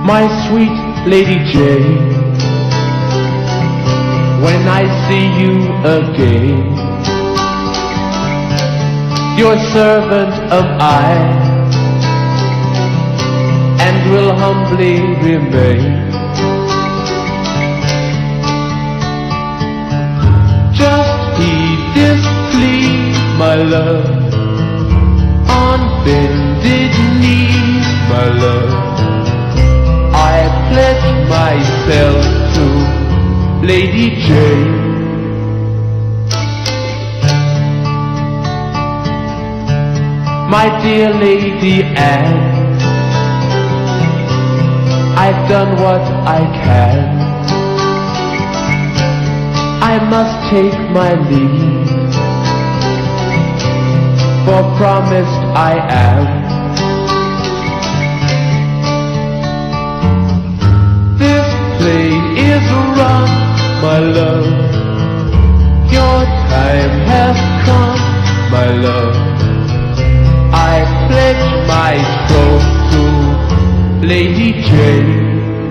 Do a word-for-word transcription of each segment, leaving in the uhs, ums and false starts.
my sweet Lady Jane, when I see you again, your servant am I, and will humbly remain. Just heed this plea, my love, on bended knees, my love, I pledge myself to Lady Jane. My dear Lady Anne, I've done what I can. I must take my leave, for promised I am. This play is run, my love, your time has come, my love. I pledge my troth to Lady Jane.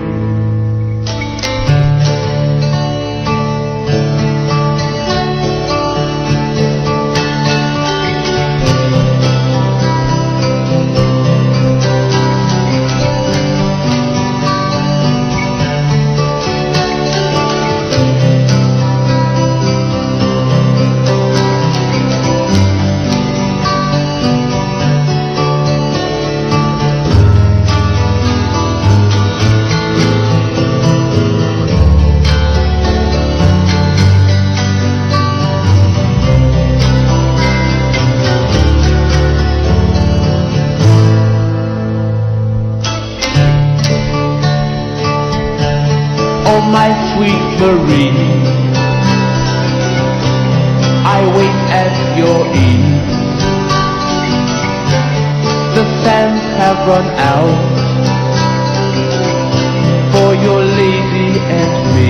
Oh, my sweet Marie, I wait at your ease. The sands have run out for your lady and me.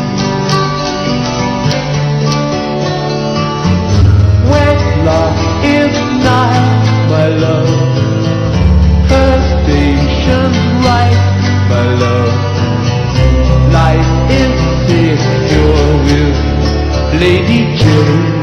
Wedlock is nigh, my love, her station's right, my love. Life is secure with Lady Jane.